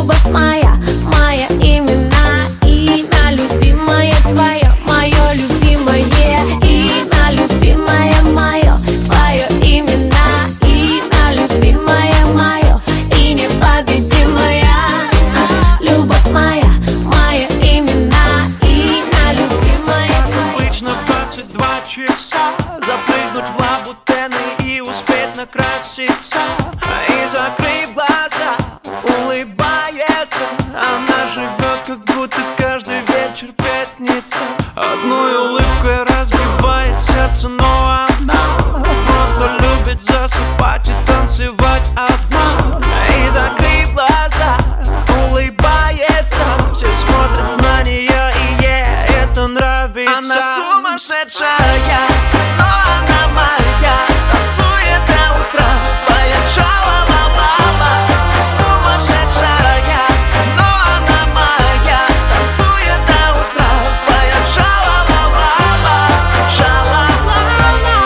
любовь моя, моя имена, имя любимое твое, мое любимое имя, любимое мое, твое имена, имя любимое мое и непобедимая. Любовь моя, моя имена, имя любимое твое. Обычно 22 часа запрыгнуть в лабутены и успеть накраситься. И закрыв глаза, улыбается. Она живет, как будто каждый вечер пятница. Одной улыбкой разбивает сердце, но она просто любит засыпать и танцевать одна. И закрыв глаза, улыбается. Все смотрят на нее, и ей это нравится. Она сумасшедшая, но она моя. Танцует до утра, поет ша-ла-ла-ла-ла. Сумасшедшая, но она моя. Танцует до утра, поет ша-ла-ла-ла-ла. Ша-ла-ла-ла,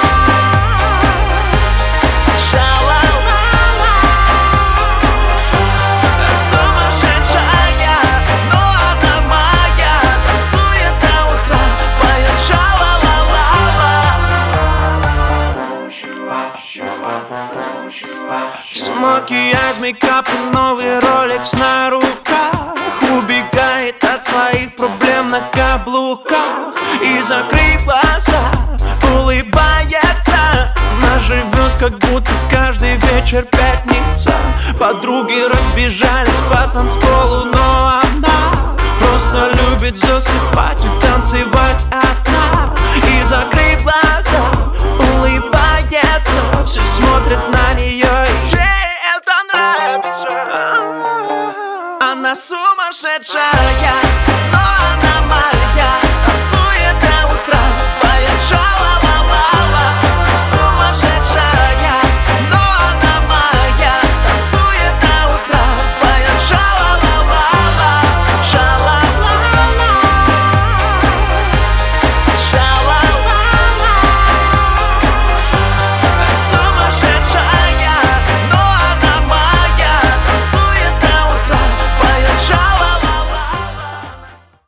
ша-ла-ла-ла. Сумасшедшая, но она моя. Танцует до утра, поет ша-ла-ла-ла-ла. Смокияж, мейкап и новый ролекс на руках. Убегает от своих проблем на каблуках. И закрыв глаза, улыбается. Она живет, как будто каждый вечер пятница. Подруги разбежались по танцполу, но она просто любит засыпать и танцевать одна. И закрыв глаза, улыбается. Все смотрят на нее, и ей это нравится. Она сумасшедшая.